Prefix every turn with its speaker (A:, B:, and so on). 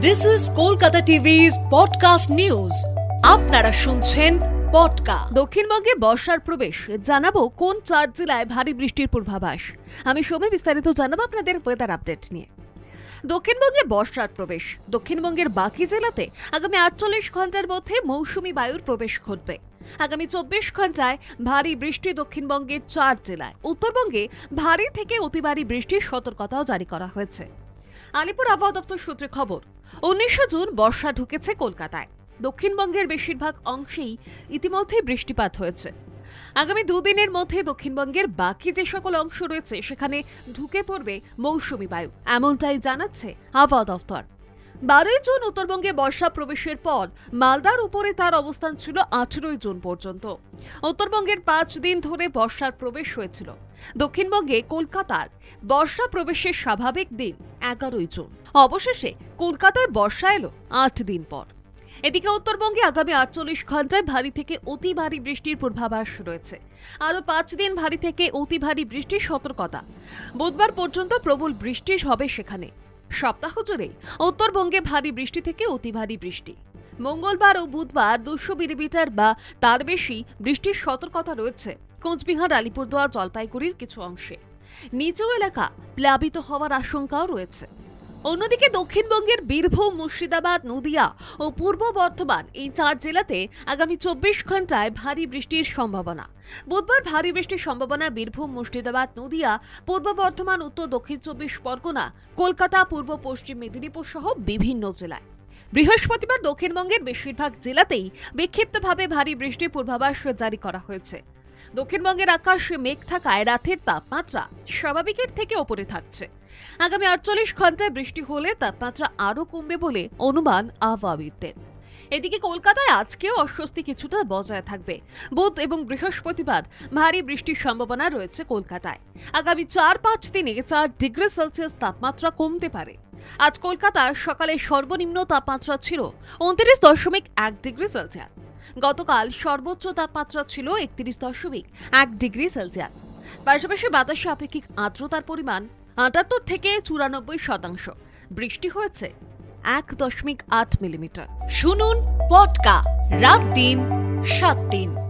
A: This is Kolkata TV's podcast news. আপনারা শুনছেন podcast.
B: দক্ষিণবঙ্গে বর্ষার প্রবেশ, জানাবো কোন 4 জেলায় ভারী বৃষ্টির পূর্বাভাস। আমি সময় বিস্তারিত জানাবো আপনাদের ওয়েদার আপডেট নিয়ে। দক্ষিণবঙ্গে বর্ষার প্রবেশ। দক্ষিণবঙ্গের বাকি জেলাতে আগামী 48 ঘন্টার মধ্যে মৌসুমী বায়ুর প্রবেশ ঘটবে। আগামী 24 ঘন্টায় ভারী বৃষ্টি দক্ষিণবঙ্গের 4 জেলায়। উত্তরবঙ্গে ভারী থেকে অতি ভারী বৃষ্টির সতর্কতাও জারি করা হয়েছে। আলিপুর আবহাওয়া দপ্তর সূত্রে খবর, 19 জুন বর্ষা ঢুকেছে কলকাতায়। দক্ষিণবঙ্গের বেশিরভাগ অংশেই ইতিমধ্যে বৃষ্টিপাত হয়েছে। আগামী দুদিনের মধ্যে দক্ষিণবঙ্গের বাকি যে সকল অংশ রয়েছে সেখানে ঢুকে পড়বে মৌসুমী বায়ু, এমনটাই জানাচ্ছে আবহাওয়া দপ্তর। 12 জুন উত্তরবঙ্গে বর্ষা প্রবেশের পর মালদার উপরে তার অবস্থান ছিল 18 জুন পর্যন্ত। উত্তরবঙ্গের 5 দিন ধরে বর্ষার প্রবেশ হয়েছিল। দক্ষিণবঙ্গে কলকাতার বর্ষা প্রবেশের স্বাভাবিক দিন 11 জুন। অবশেষে কলকাতায় বর্ষা এলো 8 দিন পর। এদিকে উত্তরবঙ্গে আগামী 48 ঘন্টায় ভারী থেকে অতি ভারী বৃষ্টির পূর্বাভাস রয়েছে। আরও 5 দিন ভারী থেকে অতি ভারী বৃষ্টির সতর্কতা। বুধবার পর্যন্ত প্রবল বৃষ্টি হবে সেখানে। সপ্তাহ জুড়ে উত্তরবঙ্গে ভারী বৃষ্টি থেকে অতি ভারী বৃষ্টি। মঙ্গলবার ও বুধবার 200 মিলিমিটার বা তার বেশি বৃষ্টির সতর্কতা রয়েছে কোচবিহার, আলিপুরদুয়ার, জলপাইগুড়ির কিছু অংশে। নিচু এলাকা প্লাবিত হওয়ার আশঙ্কাও রয়েছে। অন্যদিকে দক্ষিণবঙ্গের বীরভূম, মুর্শিদাবাদ, নদিয়া ও পূর্ব বর্ধমান এই 4 জেলাতে আগামী 24 ঘন্টায় ভারী বৃষ্টির সম্ভাবনা। বুধবার ভারী বৃষ্টির সম্ভাবনা বীরভূম, মুর্শিদাবাদ, নদিয়া, পূর্ব বর্ধমান, উত্তর দক্ষিণ 24 পরগনা, কলকাতা, পূর্ব পশ্চিম মেদিনীপুর সহ বিভিন্ন জেলায়। বৃহস্পতিবার দক্ষিণবঙ্গের বেশিরভাগ জেলাতেই বিক্ষিপ্তভাবে ভারী বৃষ্টির পূর্বাভাস জারি করা হয়েছে। দক্ষিণবঙ্গের আকাশে মেঘ থাকায় রাতের তাপমাত্রা স্বাভাবিকের থেকে ওপরে থাকছে। আগামী 48 ঘন্টায় বৃষ্টি হলে তাপমাত্রা আরও কমবে বলে অনুমান আবহাওয়াবিদদের। এদিকে কলকাতায় আজকেও অস্বস্তি কিছুটা বজায় থাকবে। বুধ এবং বৃহস্পতিবার ভারী বৃষ্টির সম্ভাবনা রয়েছে কলকাতায়। আগামী 4-5 দিনে 4 ডিগ্রি সেলসিয়াস তাপমাত্রা কমতে পারে। আজ কলকাতার সকালে সর্বনিম্ন তাপমাত্রা ছিল 29.1 ডিগ্রি সেলসিয়াস। গতকাল সর্বোচ্চ তাপমাত্রা ছিল 31.1 ডিগ্রি সেলসিয়াস। পাশাপাশি বাতাসে আপেক্ষিক আর্দ্রতার পরিমাণ 78 থেকে 94%। বৃষ্টি হয়েছে 1.8 মিলিমিটার।
A: শুনুন পডকাস্ট রাত দিন 7 দিন।